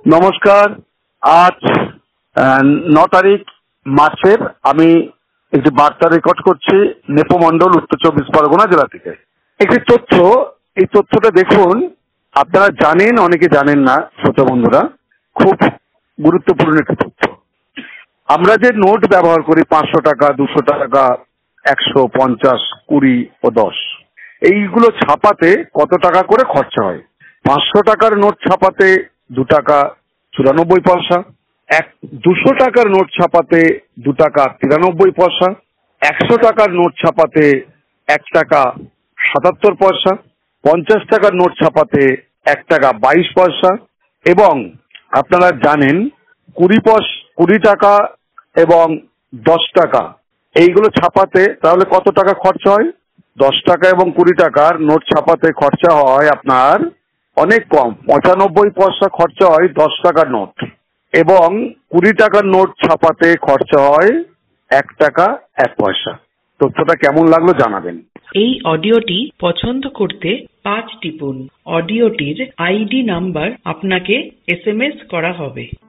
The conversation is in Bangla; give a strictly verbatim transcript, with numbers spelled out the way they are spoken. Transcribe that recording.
নমস্কার। আজ ন তারিখ মার্চের আমি একটি বার্তা রেকর্ড করছি নেপোমন্ডল উত্তর চব্বিশ পরগনা জেলা থেকে। একটি তথ্য, এই তথ্যটা দেখুন, আপনারা জানেন, অনেকে জানেন না। ছোট বন্ধুরা, খুব গুরুত্বপূর্ণ একটি তথ্য। আমরা যে নোট ব্যবহার করি, পাঁচশো টাকা, দুশো টাকা, একশো, পঞ্চাশ, কুড়ি ও দশ, এইগুলো ছাপাতে কত টাকা করে খরচা হয়? পাঁচশো টাকার নোট ছাপাতে দু টাকা চুরানব্বই পয়সা, এক দুশো টাকার নোট ছাপাতে দু টাকা তিরানব্বই পয়সা, একশো টাকার নোট ছাপাতে এক টাকা সাতাত্তর পয়সা, পঞ্চাশ টাকার নোট ছাপাতে এক টাকা বাইশ পয়সা, এবং আপনারা জানেন কুড়ি পয়সা কুড়ি টাকা এবং দশ টাকা এইগুলো ছাপাতে তাহলে কত টাকা খরচা হয়? দশ টাকা এবং কুড়ি টাকার নোট ছাপাতে খরচা হয় আপনার অনেক কম, পঁচানব্বই পয়সা খরচা হয় দশ টাকার নোট, এবং কুড়ি টাকার নোট ছাপাতে খরচা হয় এক টাকা এক পয়সা। তথ্যটা কেমন লাগলো জানাবেন। এই অডিওটি পছন্দ করতে পাঁচ টিপুন। অডিওটির আইডি নাম্বার আপনাকে এস এম এস করা হবে।